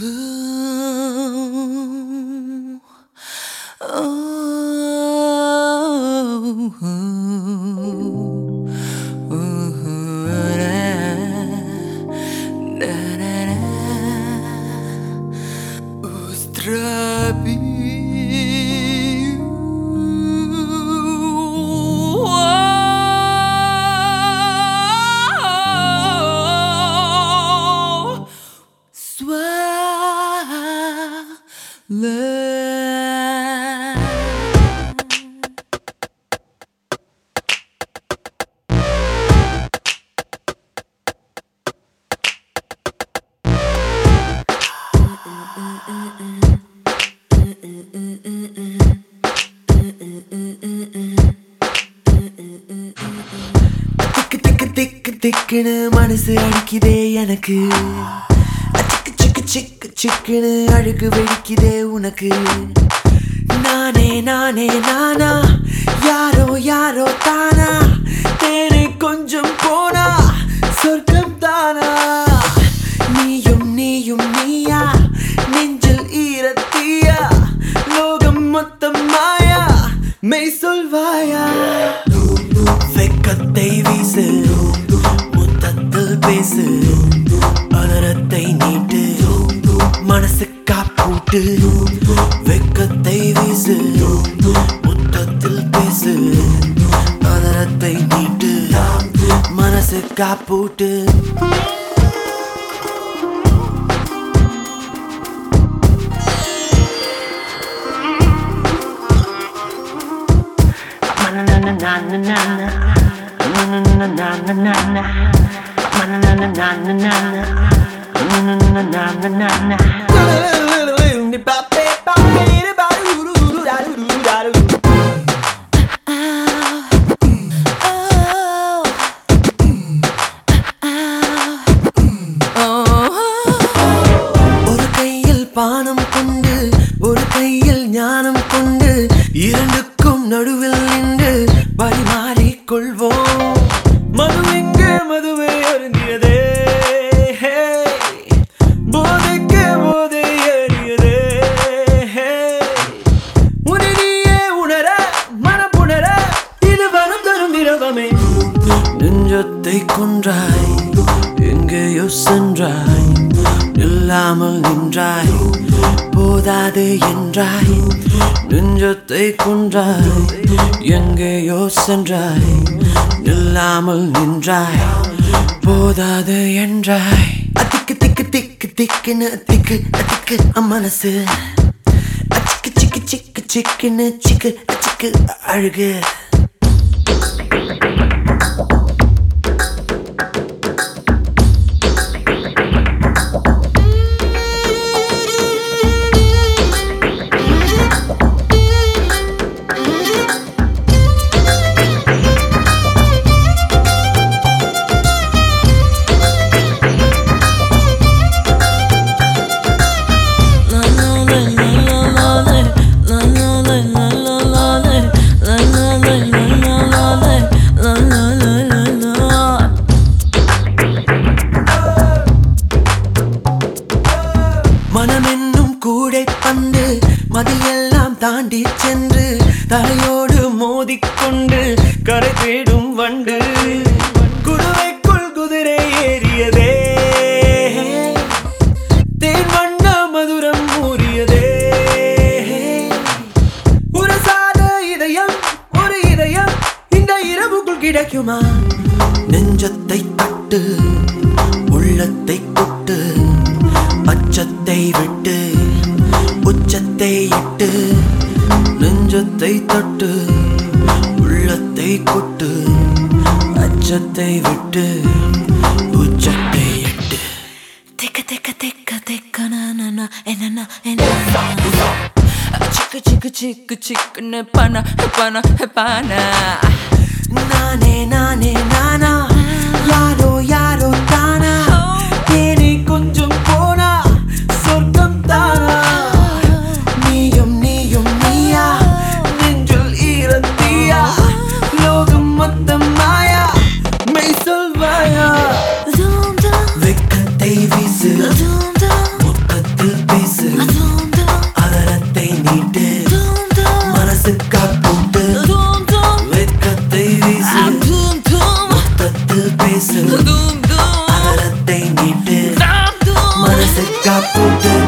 திக்குன்னு மனசு அடிக்குதே எனக்கு. சிக்கு சிக்கு சிக்குன்னு அழுகு வெடிக்குதே உனக்கு. நானே நானே நானா, யாரோ யாரோ தானா, தேனை கொஞ்சம் போனா சொர்க்கம் தானா. நீயும் நீயும் நீயா, நெஞ்சில் ஈரத்தீயா, லோகம் மொத்தம் மாயா, மெய் சொல்வாயா. வெக்கத்தை வீசு, முத்தத்தில் பேசு, அதரத்தை நீட்டு, மனசு காப்பூட்டு. வெக்கத்தை வீசு, முத்தத்தில் பேசு, அதரத்தை நீட்டு, மனசு காப்பூட்டு. ஒரு கையில் பானம் கொண்டு, ஒரு கையில் ஞானம் கொண்டு, இரண்டுக்கும் நடுவில் நின்று பரிமாறிக் கொள்வோம். மது எங்கே மதுவை அருந்தியதே, போதைக்கு போதை ஏறியதே. உன்னையே உணர மனப்புணர இது வனம் தரும் திரவமே. நெஞ்சத்தை கொன்றாய், எங்கேயோ சென்றாய், இல்லாமல் நின்றாய், போதாது என்றாய். நெஞ்சத்தை கொன்றாய், எங்கேயோ சென்றாய், இல்லாமல் நின்றாய், போதாது என்றாய். திக்கு திக்கு திக்கு திக்குன்னு திக்கு திக்கு மனசு, சிக்கு சிக்கு சிக்கு சிக்குன்னு சிக்கு சிக்கு அழுகு. மனமென்னும் கூடை பந்து மதியெல்லாம் தாண்டி சென்று தலையோடு மோதிக்கொண்டு கரை தேடும் வண்டு. குருவைக்குள் குதிரை ஏறியதே, தேன் வண்ண மதுரம் ஊறியதே. ஒரு சாத இதயம், ஒரு இதயம் இந்த இரவுக்குள் கிடைக்குமா? நெஞ்சத்தை கட்டு, உள்ளத்தை கொட்டு, அச்சத்தை விட்டு உச்சத்தை இட்டு. நெஞ்சத்தை தட்டு, உள்ளத்தை கொட்டு, அச்சத்தை விட்டு உச்சத்தை இட்டு. திக்க திக்க திக்க திக்க நானா என்னன்னா என்ன, சிக்கு சிக்கு சிக்கு சிக்குன்னு பன பன பன. நானே நானே நானா, யாரோ யாரோ தானா, தேனை கொஞ்சம் போனா சொர்க்கம் தானா. நீயும் நீயும் நீயா, நெஞ்சில் ஈரத்தீயா, லோகம் மொத்தம் மாயா, மெய் சொல்வாயா. வெக்கத்தை வீசு, முத்தத்தில் மனசு அதரத்தை நீட்டு மனசு காப்போட்டு